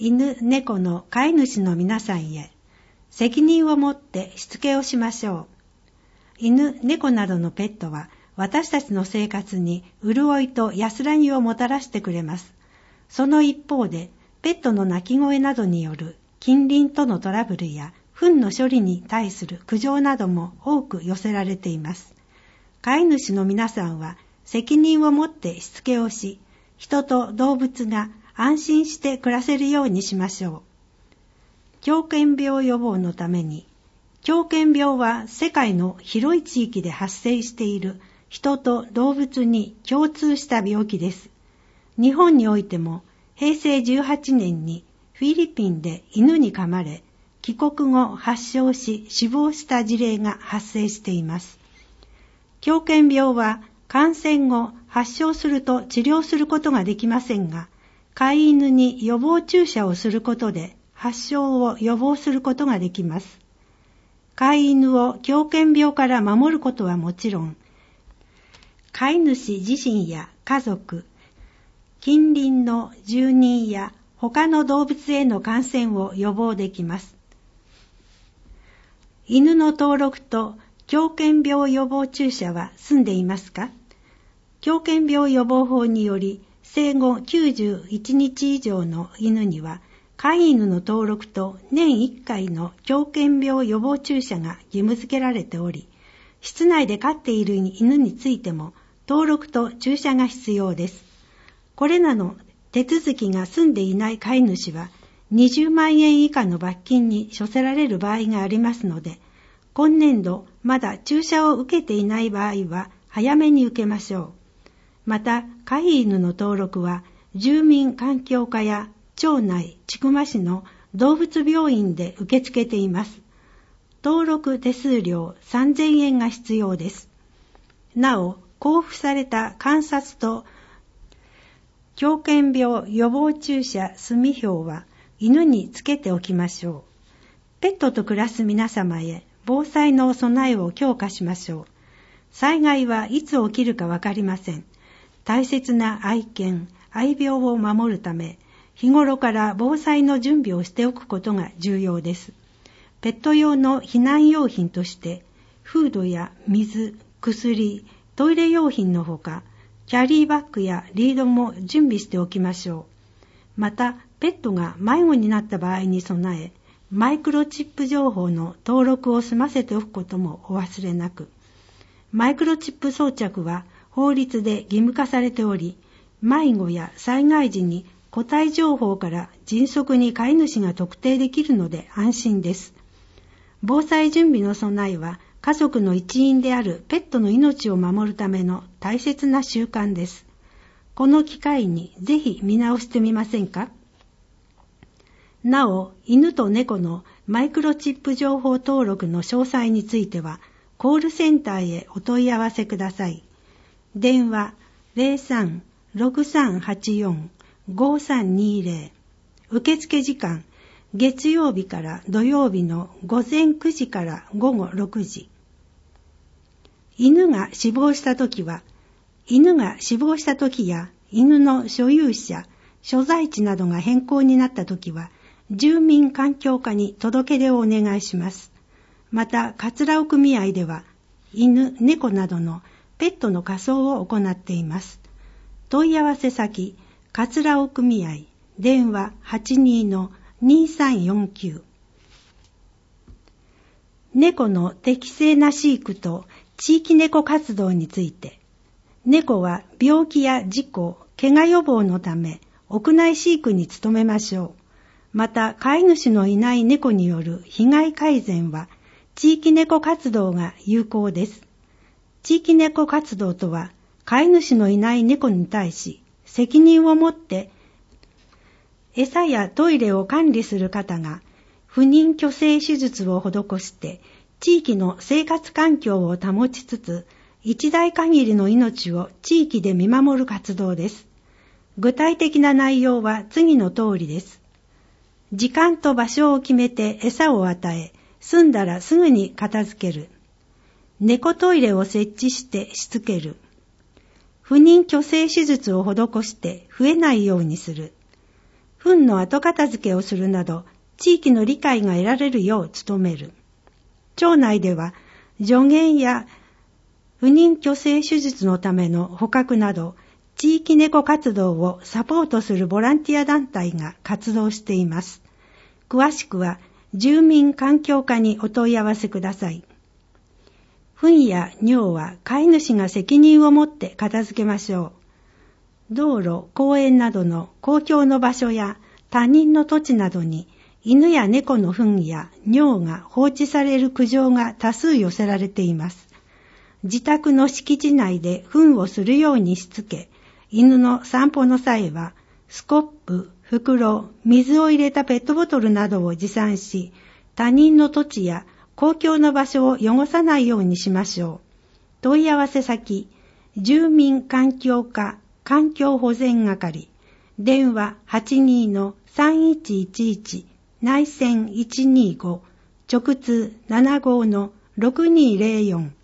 犬、猫の飼い主の皆さんへ、責任を持ってしつけをしましょう。犬、猫などのペットは私たちの生活に潤いと安らぎをもたらしてくれます。その一方で、ペットの鳴き声などによる近隣とのトラブルや糞の処理に対する苦情なども多く寄せられています。飼い主の皆さんは責任を持ってしつけをし、人と動物が安心して暮らせるようにしましょう。狂犬病予防のために、狂犬病は世界の広い地域で発生している人と動物に共通した病気です。日本においても平成18年にフィリピンで犬に噛まれ、帰国後発症し死亡した事例が発生しています。狂犬病は感染後発症すると治療することができませんが、飼い犬に予防注射をすることで発症を予防することができます。飼い犬を狂犬病から守ることはもちろん、飼い主自身や家族、近隣の住人や他の動物への感染を予防できます。犬の登録と狂犬病予防注射は済んでいますか？狂犬病予防法により、生後91日以上の犬には、飼い犬の登録と年1回の狂犬病予防注射が義務付けられており、室内で飼っている犬についても登録と注射が必要です。これらの手続きが済んでいない飼い主は、20万円以下の罰金に処せられる場合がありますので、今年度まだ注射を受けていない場合は早めに受けましょう。また、飼い犬の登録は住民環境課や町内、千曲市の動物病院で受け付けています。登録手数料3000円が必要です。なお、交付された観察と狂犬病予防注射済票は犬につけておきましょう。ペットと暮らす皆様へ防災の備えを強化しましょう。災害はいつ起きるかわかりません。大切な愛犬、愛病を守るため、日頃から防災の準備をしておくことが重要です。ペット用の避難用品として、フードや水、薬、トイレ用品のほか、キャリーバッグやリードも準備しておきましょう。また、ペットが迷子になった場合に備え、マイクロチップ情報の登録を済ませておくこともお忘れなく。マイクロチップ装着は法律で義務化されており、迷子や災害時に個体情報から迅速に飼い主が特定できるので安心です。防災準備の備えは家族の一員であるペットの命を守るための大切な習慣です。この機会にぜひ見直してみませんか？なお、犬と猫のマイクロチップ情報登録の詳細については、コールセンターへお問い合わせください。電話 03-6384-5320 受付時間月曜日から土曜日の午前9時から午後6時。犬が死亡したときや犬の所有者、所在地などが変更になったときは、住民環境課に届け出をお願いします。また、桂尾組合では、犬、猫などのペットの火葬を行っています。問い合わせ先、桂尾組合、電話 82-2349。猫の適正な飼育と地域猫活動について、猫は病気や事故、怪我予防のため、屋内飼育に努めましょう。また、飼い主のいない猫による被害改善は、地域猫活動が有効です。地域猫活動とは、飼い主のいない猫に対し、責任を持って、餌やトイレを管理する方が、不妊去勢手術を施して、地域の生活環境を保ちつつ、一代限りの命を地域で見守る活動です。具体的な内容は次の通りです。時間と場所を決めて餌を与え、済んだらすぐに片付ける。猫トイレを設置してしつける。不妊去勢手術を施して増えないようにする。 糞の後片付けをするなど、地域の理解が得られるよう努める。町内では、助言や不妊去勢手術のための捕獲など、地域猫活動をサポートするボランティア団体が活動しています。詳しくは、住民環境課にお問い合わせください。糞や尿は飼い主が責任を持って片付けましょう。道路、公園などの公共の場所や他人の土地などに犬や猫の糞や尿が放置される苦情が多数寄せられています。自宅の敷地内で糞をするようにしつけ、犬の散歩の際はスコップ、袋、水を入れたペットボトルなどを持参し、他人の土地や公共の場所を汚さないようにしましょう。問い合わせ先、住民環境課環境保全係、電話 82-3111 内線125、直通75-6204